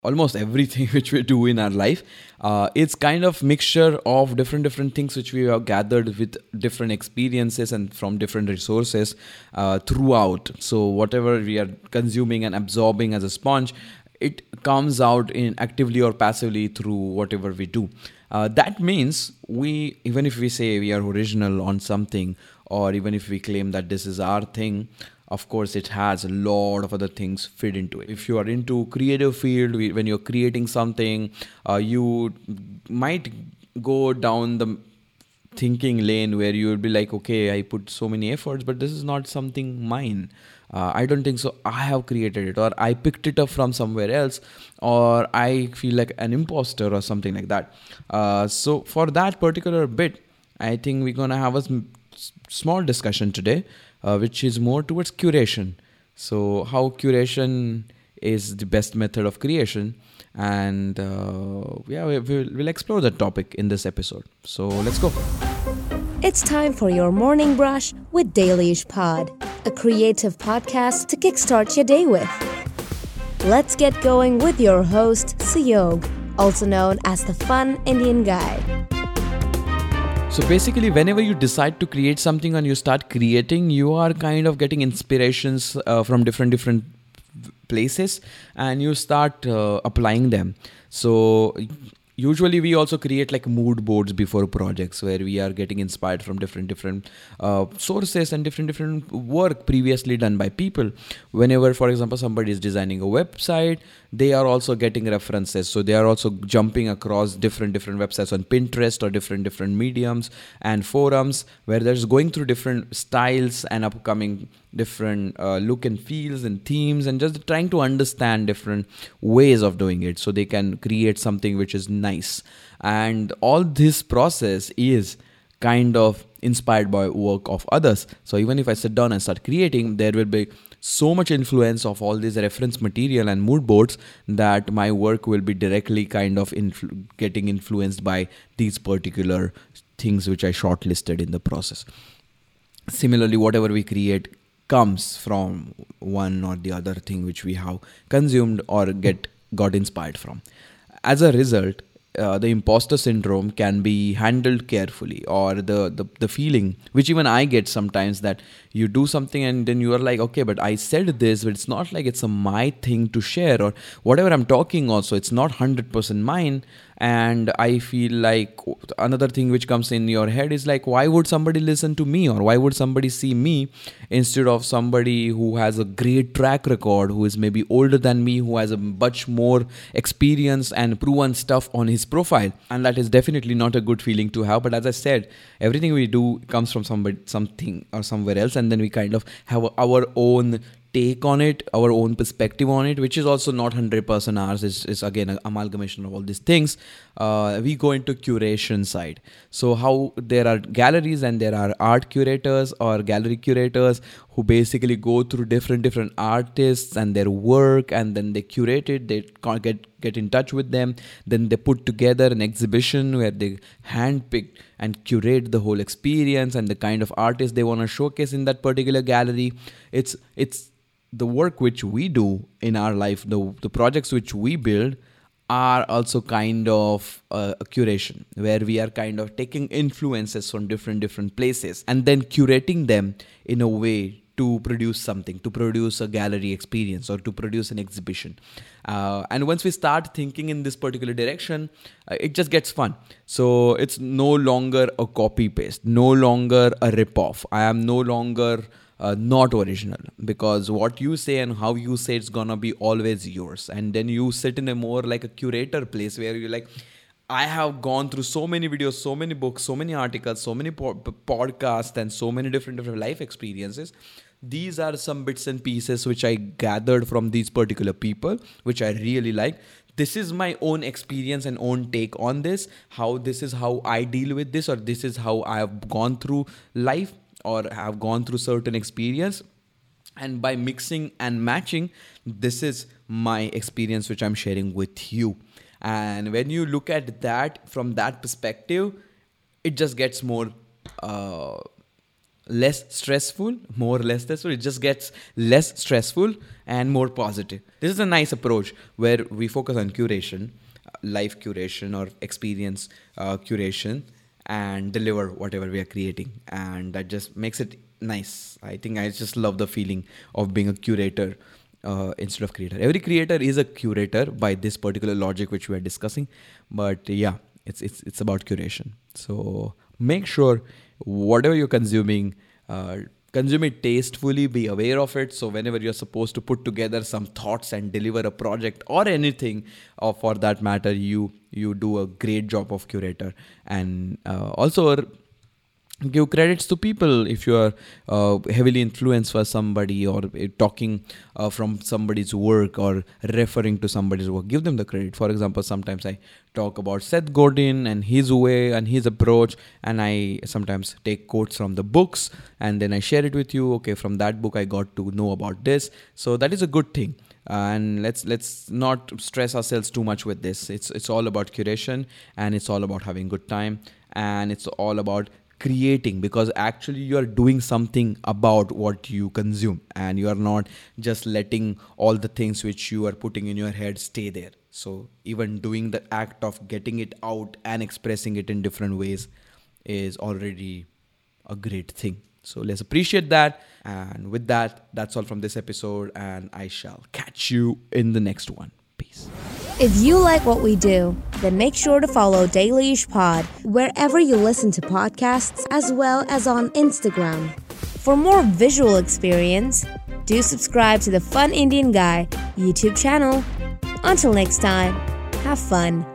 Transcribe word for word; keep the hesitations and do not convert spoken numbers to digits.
almost everything which we do in our life. Uh, it's kind of mixture of different different things which we have gathered with different experiences and from different resources uh, throughout. So whatever we are consuming and absorbing as a sponge, it comes out in actively or passively through whatever we do. Uh, that means we, even if we say we are original on something, or even if we claim that this is our thing, of course it has a lot of other things fit into it. If you are into creative field, when you're creating something, uh, you might go down the thinking lane where you will be like, okay, I put so many efforts, but this is not something mine. Uh, I don't think so. I have created it, or I picked it up from somewhere else, or I feel like an imposter or something like that. Uh, so for that particular bit, I think we're gonna have a sm- small discussion today, uh, which is more towards curation. So how curation is the best method of creation, and uh, yeah, we, we'll, we'll explore that topic in this episode. So let's go. It's time for your morning brush with Dailyish Pod, a creative podcast to kickstart your day with. Let's get going with your host, Suyog, also known as the Fun Indian Guy. So basically, whenever you decide to create something and you start creating, you are kind of getting inspirations uh, from different different places, and you start uh, applying them. So usually we also create like mood boards before projects where we are getting inspired from different different uh, sources and different different work previously done by people. Whenever, for example, somebody is designing a website, they are also getting references. So they are also jumping across different different websites on Pinterest or different different mediums and forums where there's going through different styles and upcoming different uh, look and feels and themes, and just trying to understand different ways of doing it so they can create something which is nice. And all this process is kind of inspired by work of others. So even if I sit down and start creating, there will be so much influence of all this reference material and mood boards that my work will be directly kind of influ- getting influenced by these particular things which I shortlisted in the process. Similarly, whatever we create comes from one or the other thing which we have consumed or get got inspired from. As a result, uh, the imposter syndrome can be handled carefully, or the, the the feeling which even I get sometimes, that you do something and then you are like, okay, but I said this, but it's not like it's a my thing to share, or whatever I'm talking also, it's not one hundred percent mine. And I feel like another thing which comes in your head is like, why would somebody listen to me, or why would somebody see me instead of somebody who has a great track record, who is maybe older than me, who has a much more experience and proven stuff on his profile. And that is definitely not a good feeling to have. But as I said, everything we do comes from somebody, something or somewhere else, and then we kind of have our own take on it, our own perspective on it, which is also not one hundred percent ours. It's, it's again an amalgamation of all these things. Uh, we go into curation side. So how there are galleries and there are art curators or gallery curators who basically go through different different artists and their work, and then they curate it, they get get in touch with them, then they put together an exhibition where they handpick and curate the whole experience and the kind of artist they want to showcase in that particular gallery. It's it's the work which we do in our life, the, the projects which we build are also kind of uh, a curation, where we are kind of taking influences from different different places and then curating them in a way to produce something, to produce a gallery experience or to produce an exhibition. Uh, and once we start thinking in this particular direction, uh, it just gets fun. So it's no longer a copy paste, no longer a rip off. I am no longer Uh, not original, because what you say and how you say it's gonna be always yours. And then you sit in a more like a curator place where you're like, I have gone through so many videos, so many books, so many articles, so many po- podcasts, and so many different different life experiences. These are some bits and pieces which I gathered from these particular people, which I really like. This is my own experience and own take on this, how this is how I deal with this, or this is how I have gone through life or have gone through certain experience. And by mixing and matching, this is my experience which I'm sharing with you. And when you look at that from that perspective, it just gets more uh, less stressful, more less stressful. It just gets less stressful and more positive. This is a nice approach where we focus on curation, life curation or experience uh, curation, and deliver whatever we are creating. And that just makes it nice. I think I just love the feeling of being a curator uh, instead of creator. Every creator is a curator by this particular logic which we are discussing. But yeah, it's it's it's about curation. So make sure whatever you're consuming, uh, consume it tastefully, be aware of it. So whenever you're supposed to put together some thoughts and deliver a project or anything, or for that matter, you you do a great job of curator. And uh, also give credits to people if you are uh, heavily influenced by somebody, or uh, talking uh, from somebody's work or referring to somebody's work. Give them the credit. For example, sometimes I talk about Seth Godin and his way and his approach, and I sometimes take quotes from the books and then I share it with you. Okay, from that book I got to know about this. So that is a good thing. Uh, and let's let's not stress ourselves too much with this. It's it's all about curation, and it's all about having good time, and it's all about creating, because actually you are doing something about what you consume, and you are not just letting all the things which you are putting in your head stay there. So even doing the act of getting it out and expressing it in different ways is already a great thing. So let's appreciate that. And with that, that's all from this episode, and I shall catch you in the next one. Peace. If you like what we do, then make sure to follow Dailyish Pod wherever you listen to podcasts, as well as on Instagram. For more visual experience, do subscribe to the Fun Indian Guy YouTube channel. Until next time, have fun.